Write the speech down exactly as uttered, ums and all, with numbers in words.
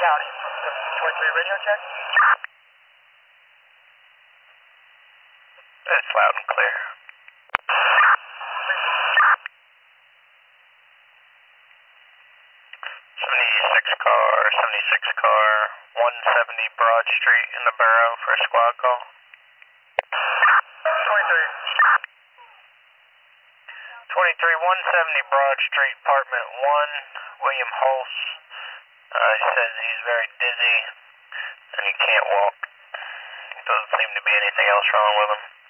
County from twenty-three radio check. It's loud and clear. seventy-six car, seventy-six car, one seventy Broad Street in the borough for a squad call. twenty-three. twenty-three, one seventy Broad Street, apartment one, William Hulse. Uh, he says he's very dizzy and he can't walk. Doesn't seem to be anything else wrong with him.